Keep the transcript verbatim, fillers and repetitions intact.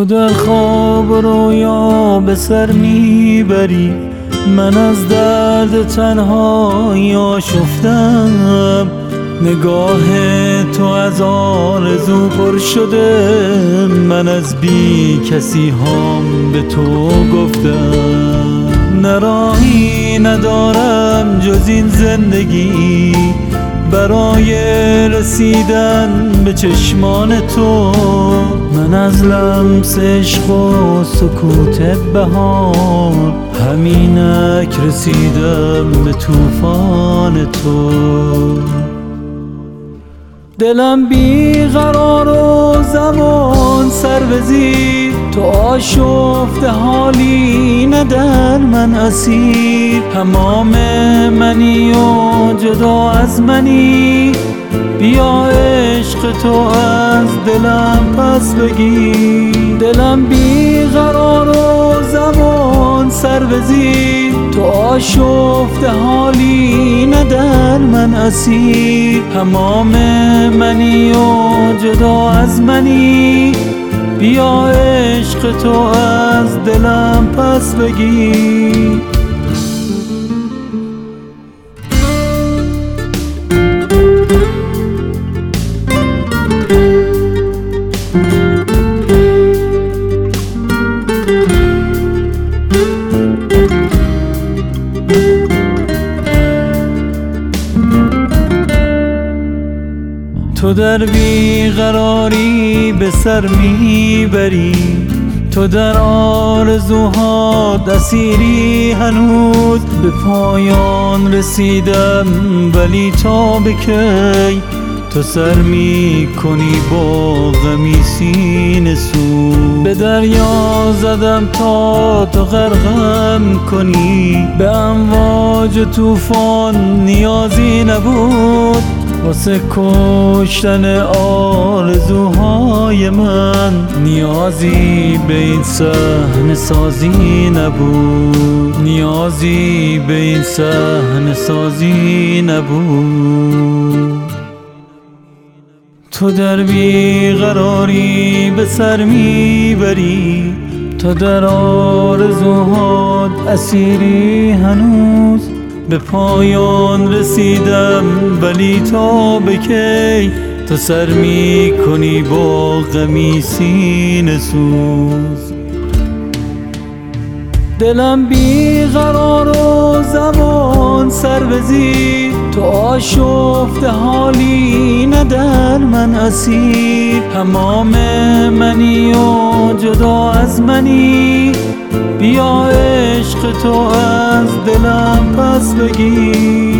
تو در خواب و رویا به سر میبری، من از درد تنهایی آشفتم. نگاه تو از آرزو پر شده، من از بی کسی هام به تو گفتم. نه راهی ندارم جز این زندگی برای رسیدن به چشمان تو. من از لمس عشق و سکوت بهار همینک رسیدم به طوفان تو. دلم بیقرار و زمان سر به زیر، تو آشفته حالی نه در من اسیر. تمام منی و جدا از منی، بیا عشق تو از دلم پس بگیر. دلم بیقرار و زمان سر به زیر، تو آشفته حالی نه در من اسیر. تمام منی و جدا از منی، بیا عشق تو از دلم پس بگیر. تو در بیقراری به سر میبری، تو در آرزوها اسیری. هنوز به پایان رسیدم ولی تا به کی تو سر می کنی با غمی سینه سوز. به دریا زدم تا تو غرقم کنی، به امواج و طوفان نیازی نبود. واسه کشتن آرزوهای من نیازی به این صحنه سازی نبود. نیازی به این صحنه سازی نبود. تو در بیقراری به سر میبری، تو در آرزوهات اسیری. هنوز به پایان رسیدم ولی تا به کی تو سر می کنی با غمی سینه سوز. دلم بیقرار و زمان سر به زیر، تو آشفته حالی نه در من اسیر. تمام منی و جدا از منی، بیا عشق تو از دلم پس بگیر.